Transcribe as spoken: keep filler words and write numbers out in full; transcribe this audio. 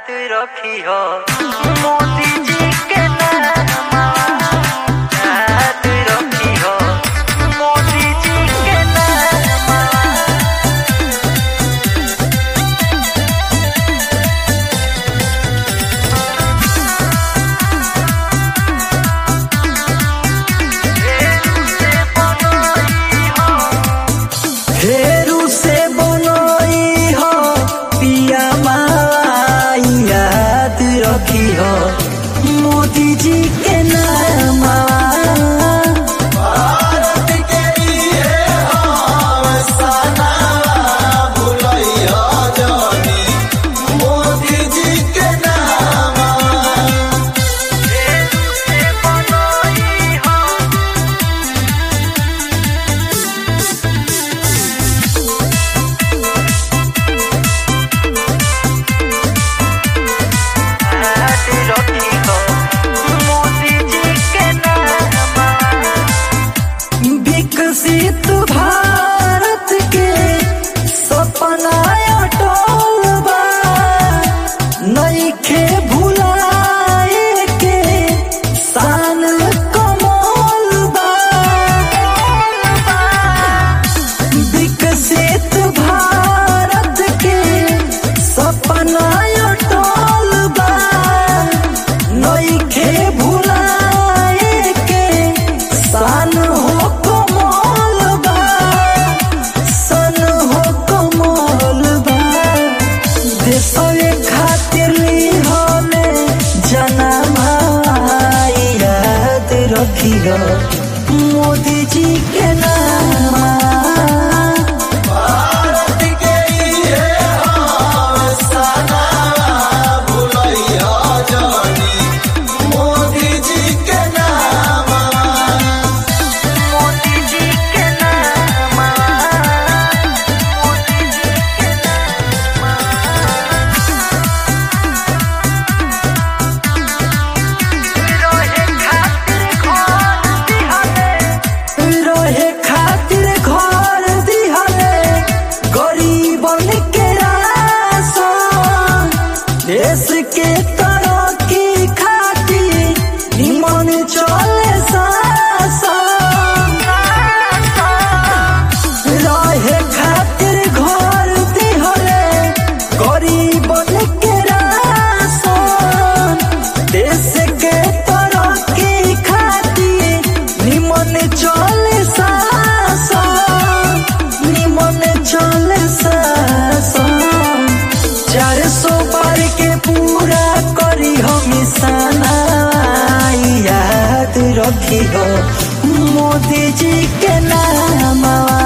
याद रखी हो मोदी जी के नाम याद रखी हो मोदी जी के नाम। फेरू से बनई हो पिया माई याद रखी हो मोदी जी के नाम। भारत के लिए सना भुलैया जानी मोदी जी के नाम। फेरू से बनई हो याद रखी हो मोदी जी के नाम। विकसित भारत के सपना अटल बा नइखे भुलाए के शान कमल बा। विकसित भारत के सपना अटल बा नइखे भुलाए के शान हो कमल बा सन हो कमल बा। देशवे खातिर हमे जनम याद रखी हो मोदी जी के नाम। भारत के लिए सना भुलैया जानी मोदी जी के नाम। मोदी जी के नाम मोदी जी के नाम। रहे खातिर घर दिहले रहे खातिर घर दिहले गरीबन के राशन। देश के तरक्की खातिर निमन चले शासन। रहे खातिर घर दिहले गरीबन के राशन। देश के तरक्की खातिर निमन चले शासन निमन चले शासन। चार सौ बार के पूरा करी हम सना याद रखी हो मोदी जी के नाम।